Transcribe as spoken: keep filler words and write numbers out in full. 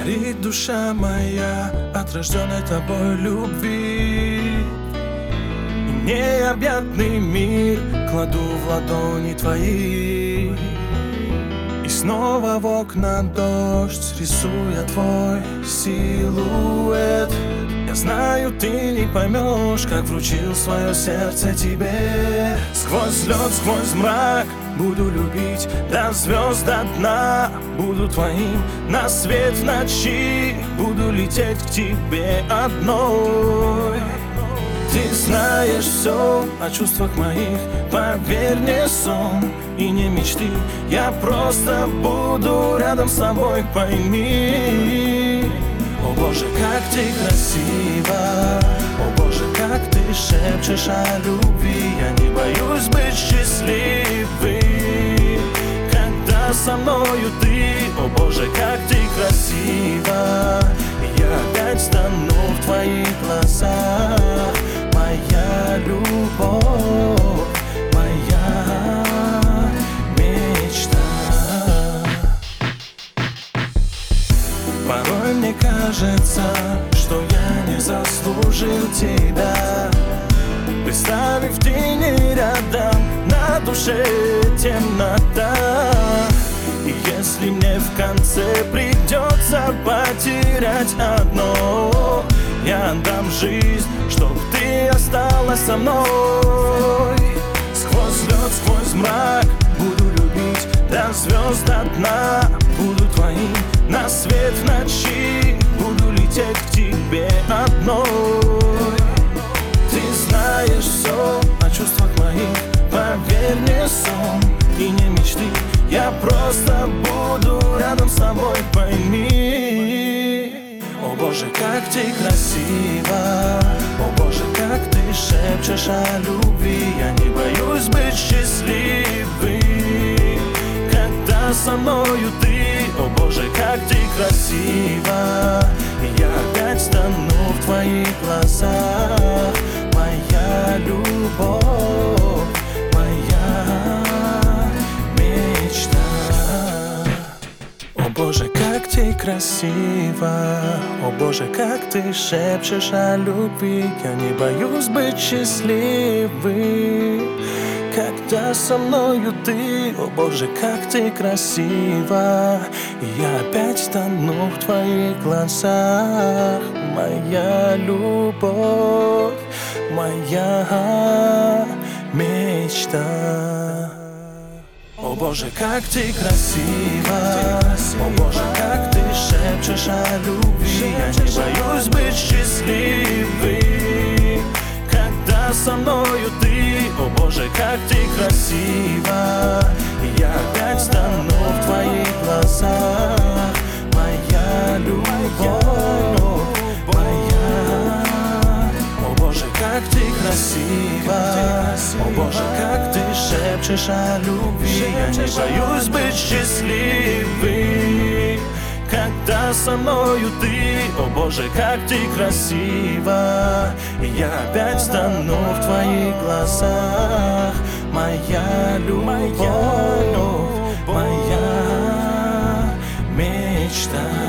Горит душа моя от рожденной тобой любви, и необъятный мир кладу в ладони твои. И снова в окна дождь, рисуя твой силуэт. Я знаю, ты не поймешь, как вручил свое сердце тебе. Сквозь лед, сквозь мрак буду любить до звезд, до дна. Буду твоим на свет в ночи, буду лететь к тебе одной. Ты знаешь все о чувствах моих, поверь, не сон и не мечты. Я просто буду рядом с тобой, пойми. О Боже, как ты красива, о Боже, как ты шепчешь о любви. Я не боюсь быть счастливым, когда со мною ты. О Боже, как ты красива, я опять тону в твоих глазах. Моя любовь, моя мечта. Порой мне кажется, что я не заслужил тебя. Представив в тени рядом, на душе темнота. И если мне в конце придется потерять одно, я отдам жизнь, чтоб ты осталась со мной. Сквозь лед, сквозь мрак буду любить до звезд, до дна. Буду твоим на свет в ночи, буду лететь к тебе одной. Ты знаешь все о чувствах моих, поверь, не сон и не мечты. Я просто буду рядом с тобой, пойми. О Боже, как ты красива, о Боже, как ты шепчешь о любви. Я не боюсь быть счастливым, когда со мною ты. О Боже, как ты красива, я опять тону в твоих глазах. Моя любовь, моя мечта. О Боже, как ты красива, о Боже, как ты шепчешь о любви. Я не боюсь быть счастливым, когда со мною ты. О Боже, как ты красива, я опять тону в твоих глазах. Моя любовь, моя мечта. О Боже, как ты красива, о Боже, как ты шепчешь о любви. Я не боюсь быть счастливым, когда со мною ты. О Боже, как ты красива, я опять тону в твоих глазах. Моя любовь, моя. О Боже, как ты красива, о Боже, как ты шепчешь о любви. Я не боюсь быть счастливым, когда со мною ты. О Боже, как ты красива, я опять тону в твоих глазах. Моя любовь, моя мечта.